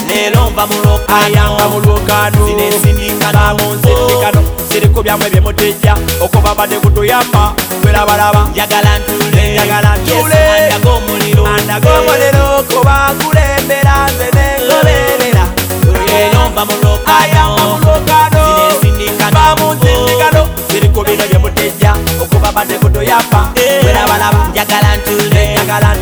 Lelo mva mulokano zinesindikana munsindikano siriko byamwe byemuteja okuba badde kutuyamba twerabalaba njagala ntule andagomuliro kuba kulembera nze nengoberera lelo mva mulokano zinesindikana munsindikano siriko bino byemuteja okuba badde kutuyamba twerabalaba njagala ntule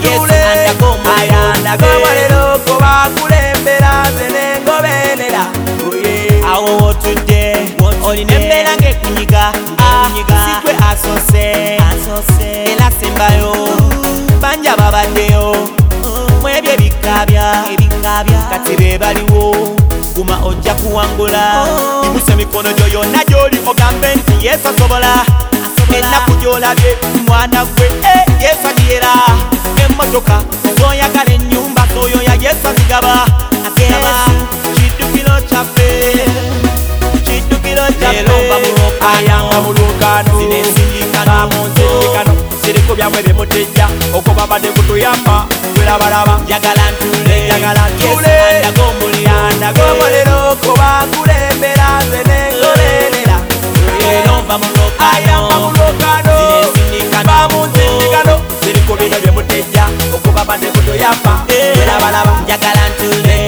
andagomuliro kuba kulembera nze nengoberera awo otudde olina emmera ng'ekunyiga sikwe asose era sembayo banja babaddeyo mwebyo ebikabya kati be baliwo guma ojja kuwangula imusa emikono gyo yonna gy'oli ogambe nti yesu asobola ennaku gy'olabye mwana gwe yesu adyera emmotoka zoyagala ennyumba zoyoya yesu azigaba kiddukiro kyaffe lelo mva mulokano zinesindikana munsindikano siriko byamwe byemuteja okuba badde kutuyamba twerabalaba njagala ntule andagomuliro kuba kulembera nze nengoberera lelo mva mulokano zinesindikana munsindikano siriko bino byemuteja okuba badde kutuyamba twerabalaba njagala ntule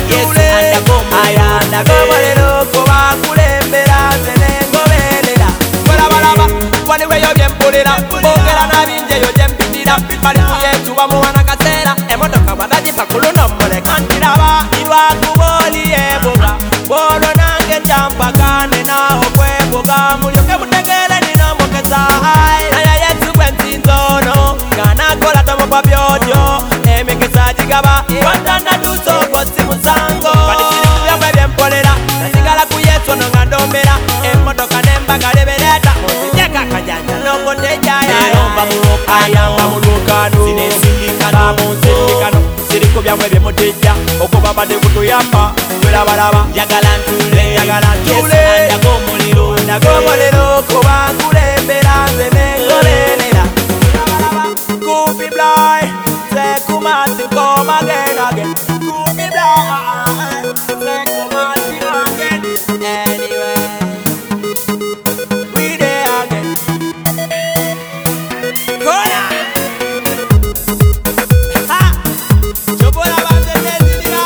andagomuliro kuba kulembera nze nengoberera twerabalaba waliweyo byempulira boogera nabinjeyo gyempitira bali kuyetuba muwana kaseera emotoka badagipa kulunomuleka ntiraba ibakuboliyebuga bwolwo nange kyampakane naho kwebuga mulyoke mutegere ninamukeza naye yesu gwe nsinzono nganakola tomukwa byotyo emikisa gigaba watanadusa okosi musango kanisikubyamu ebyempolera nasigala ku yesu ono nga ndombera emotoka nembagalebereta muzigyeka akajanja nokotejaya mva mulokano zinesindikana munsindikano siriko byamwe byemuteja okuba badde kutuyamba twerabalaba njagala ntule andagomuliro kuba kulembera nze nengoberera Goofy Boy say come again Goofy Boy say come again anyway we there again Kona chobola bazendezira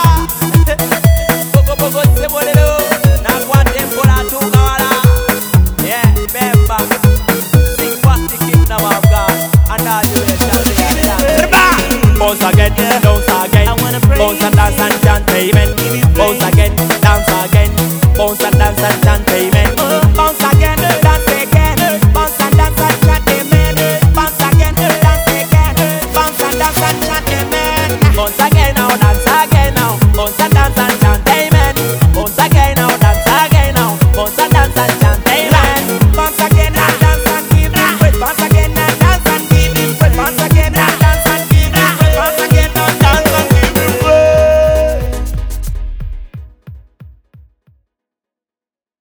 poco semolero na kwante mpola tukawala yeah remember sing what the kingdom of God and all the bounce again, bounce and dance and chant amen. Bounce again, dance again, bounce and dance and chant amen. Bounce again, dance again, bounce and dance and chant amen. Bounce again, dance again, bounce and dance and chant amen. Bounce again now, dance again now.